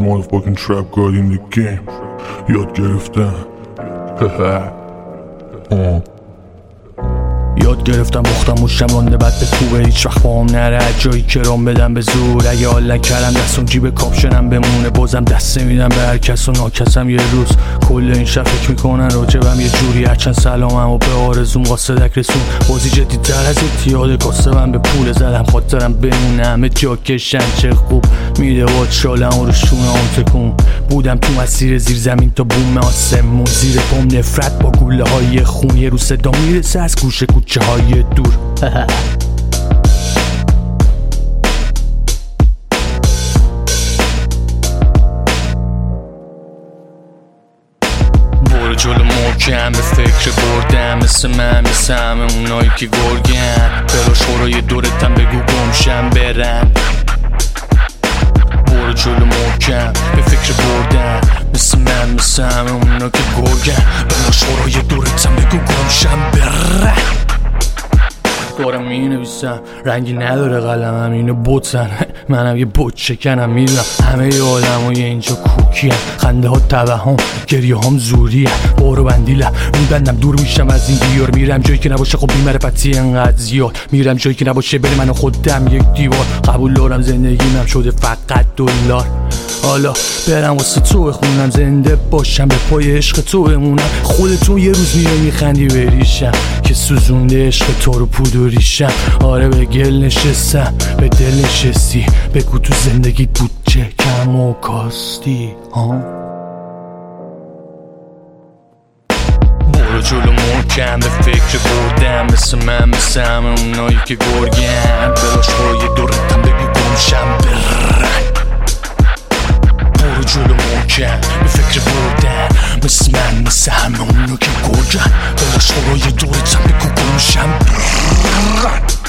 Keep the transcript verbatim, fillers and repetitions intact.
motherfucking trap god in the game. یاد گرفتم یاد گرفتم مختم و شمانده بد به توبه هیچ وقت با هم نره جایی که رام بدم به زور. اگه حال نکردم دستم جیب کاپشنم بمونه بازم دست نمیدم به هر کس و ناکسم یه روز. کل این شب فکر میکنن راجبم یه جوری هرچند سلامم و به آرزوم قاصدک رسون. بازی جدی تر از اتیاد کاسبم به پول زدم خاطرم بمونه همه جا کشن چه خوب میده باد شالم و رو شونه هم تکون. بودم تو مسیر زیر زمین تا بوم آسمون زیر پام نفرت با گوله های خون. یه رو صدا میرسه از گوشه کوچه های دور برو جلو محکم به فکر بردم مثل من مثل همه اونایی که گرگن. برو شورای دورتم بگو گمشم برم. برو جلو محکم به فکر بردم مثل من مثل همه اونا که گرگن. برو شورای دورتم بگو گمشم برم. دارم می نویسم رنگی نداره قلمم اینو بوتن منم یه بوت شکنم میدونم همه ی آدم های اینجا کوکی هم. خنده ها توهم گریه هم زوری هم. بارو بندیلم میبندم دور میشم از این دیار. میرم جایی که نباشه خب بیمرفتی انقدر زیاد. میرم جایی که نباشه بره من و خودم یک دیوار. قبول دارم زندگیم شده فقط دلار. حالا برم واسه تو بخونم زنده باشم به پای عشق تو بمونم. خودتون یه روز میره میخندی بریشم که سوزونده عشق تو رو پودوریشم. آره به گل نشستم به دل نشستی بگو تو زندگیت بود چه کم و کاستی ها. برو جلو محکم به فکر بردم مثل من مثل همه اونایی که گرگن. براش پای دورتم بگو گمشم برم. برو جلو محکم به فکر بردن مثل من مثل همه اونو که گرگن. براش پای دورتم بگو گمشم برم.